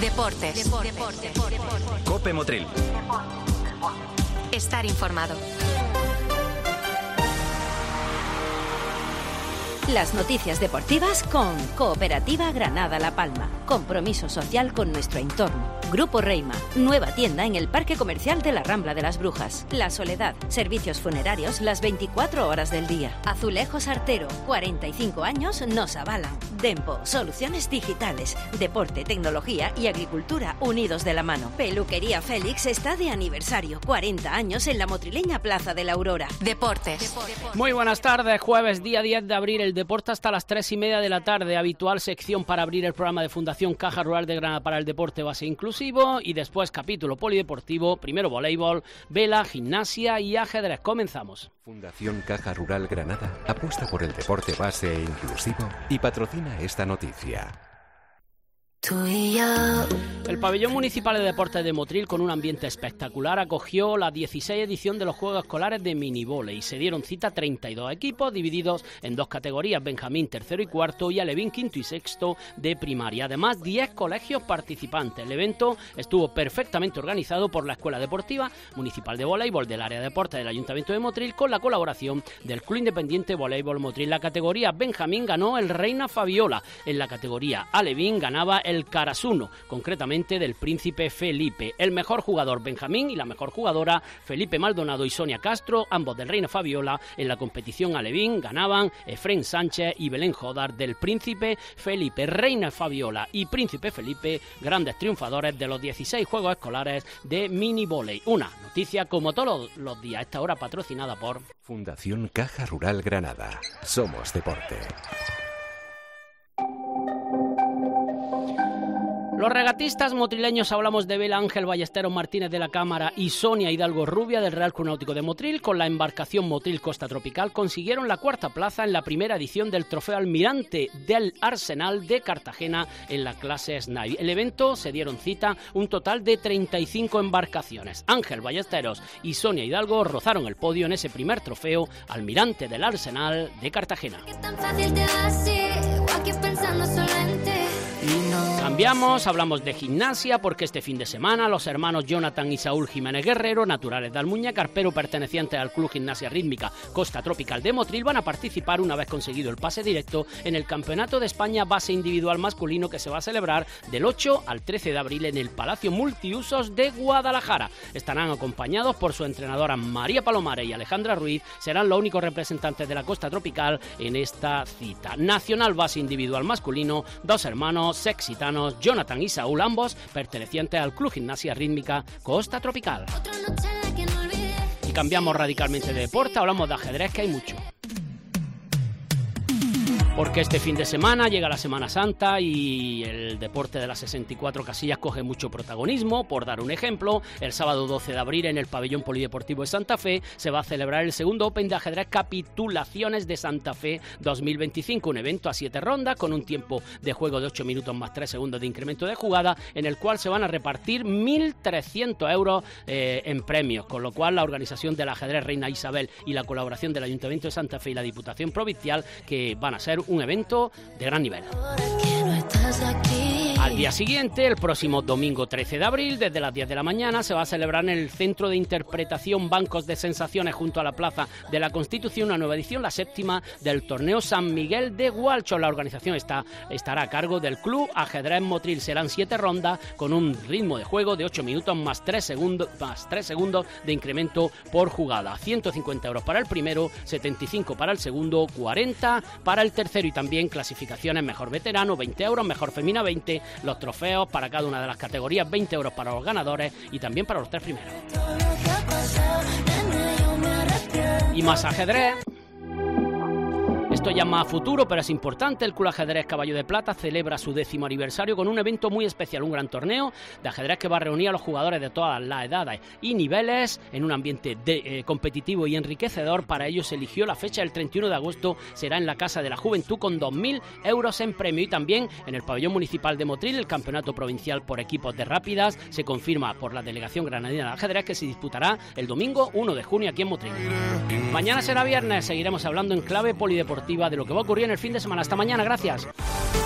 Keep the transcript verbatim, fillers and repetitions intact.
Deportes. Deportes. Cope Motril. Estar informado. Las noticias deportivas con Cooperativa Granada La Palma. Compromiso social con nuestro entorno. Grupo Reima. Nueva tienda en el Parque Comercial de la Rambla de las Brujas. La Soledad. Servicios funerarios las veinticuatro horas del día. Azulejos Artero. cuarenta y cinco años nos avalan. Dempo. Soluciones digitales. Deporte, tecnología y agricultura unidos de la mano. Peluquería Félix está de aniversario. cuarenta años en la motrileña Plaza de la Aurora. Deportes. Muy buenas tardes. Jueves, día diez de abril. El deporte hasta las tres y media de la tarde. Habitual sección para abrir el programa de Fundación Caja Rural de Granada para el deporte base inclusivo. Y después capítulo polideportivo. Primero voleibol, vela, gimnasia y ajedrez. Comenzamos. Fundación Caja Rural Granada apuesta por el deporte base e inclusivo y patrocina esta noticia. El pabellón municipal de deportes de Motril, con un ambiente espectacular, acogió la dieciséis edición de los Juegos Escolares de minivóley. Se dieron cita treinta y dos equipos divididos en dos categorías: Benjamín tercero y cuarto y Alevín quinto y sexto de primaria. Además, diez colegios participantes. El evento estuvo perfectamente organizado por la Escuela Deportiva Municipal de Voleibol del área de deportes del Ayuntamiento de Motril, con la colaboración del Club Independiente Voleibol Motril. La categoría Benjamín ganó el Reina Fabiola. En la categoría Alevín ganaba el el Karasuno, concretamente del Príncipe Felipe. El mejor jugador Benjamín y la mejor jugadora Felipe Maldonado y Sonia Castro, ambos del Reina Fabiola. En la competición alevín ganaban Efrén Sánchez y Belén Jodar del Príncipe Felipe. Reina Fabiola y Príncipe Felipe, grandes triunfadores de los dieciséis Juegos Escolares de mini volei. Una noticia como todos los días a esta hora, patrocinada por Fundación Caja Rural Granada. Somos deporte. Los regatistas motrileños, hablamos de Vela Ángel Ballesteros Martínez de la Cámara y Sonia Hidalgo Rubia del Real Club Náutico de Motril, con la embarcación Motril Costa Tropical, consiguieron la cuarta plaza en la primera edición del Trofeo Almirante del Arsenal de Cartagena en la clase S N A I. El evento se dieron cita un total de treinta y cinco embarcaciones. Ángel Ballesteros y Sonia Hidalgo rozaron el podio en ese primer Trofeo Almirante del Arsenal de Cartagena. Cambiamos, hablamos de gimnasia, porque este fin de semana los hermanos Jonathan y Saúl Jiménez Guerrero, naturales de Almuñécar pero pertenecientes al Club Gimnasia Rítmica Costa Tropical de Motril, van a participar, una vez conseguido el pase directo, en el Campeonato de España base individual masculino, que se va a celebrar del ocho al trece de abril en el Palacio Multiusos de Guadalajara. Estarán acompañados por su entrenadora María Palomares y Alejandra Ruiz. Serán los únicos representantes de la Costa Tropical en esta cita. Nacional base individual masculino, dos hermanos sexitanos, Jonathan y Saúl, ambos pertenecientes al Club Gimnasia Rítmica Costa Tropical. Y cambiamos radicalmente de deporte, hablamos de ajedrez, que hay mucho. Porque este fin de semana llega la Semana Santa y el deporte de las sesenta y cuatro casillas coge mucho protagonismo. Por dar un ejemplo, el sábado doce de abril en el Pabellón Polideportivo de Santa Fe se va a celebrar el segundo Open de ajedrez Capitulaciones de Santa Fe dos mil veinticinco, un evento a siete rondas con un tiempo de juego de ocho minutos más tres segundos de incremento de jugada, en el cual se van a repartir mil trescientos euros eh, en premios, con lo cual la organización del ajedrez Reina Isabel y la colaboración del Ayuntamiento de Santa Fe y la Diputación Provincial, que van a ser un evento de gran nivel. Al día siguiente, el próximo domingo trece de abril, desde las diez de la mañana, se va a celebrar en el Centro de Interpretación Bancos de Sensaciones, junto a la Plaza de la Constitución, una nueva edición, la séptima del torneo San Miguel de Gualcho. La organización está, estará a cargo del Club Ajedrez Motril. Serán siete rondas con un ritmo de juego de ocho minutos más tres segundos, más tres segundos de incremento por jugada. ciento cincuenta euros para el primero, setenta y cinco para el segundo, cuarenta para el tercero, y también clasificaciones: mejor veterano veinte euros, mejor femina veinte, los trofeos para cada una de las categorías veinte euros para los ganadores y también para los tres primeros. Y más ajedrez. Esto ya más a futuro, pero es importante. El Club Ajedrez Caballo de Plata celebra su décimo aniversario con un evento muy especial, un gran torneo de ajedrez que va a reunir a los jugadores de todas las edades y niveles en un ambiente de, eh, competitivo y enriquecedor. Para ello se eligió la fecha del treinta y uno de agosto, será en la Casa de la Juventud, con dos mil euros en premio. Y también en el Pabellón Municipal de Motril, el Campeonato Provincial por equipos de rápidas se confirma por la Delegación Granadina de Ajedrez, que se disputará el domingo uno de junio aquí en Motril. Mañana será viernes, seguiremos hablando en clave polideportiva de lo que va a ocurrir en el fin de semana. Hasta mañana, gracias.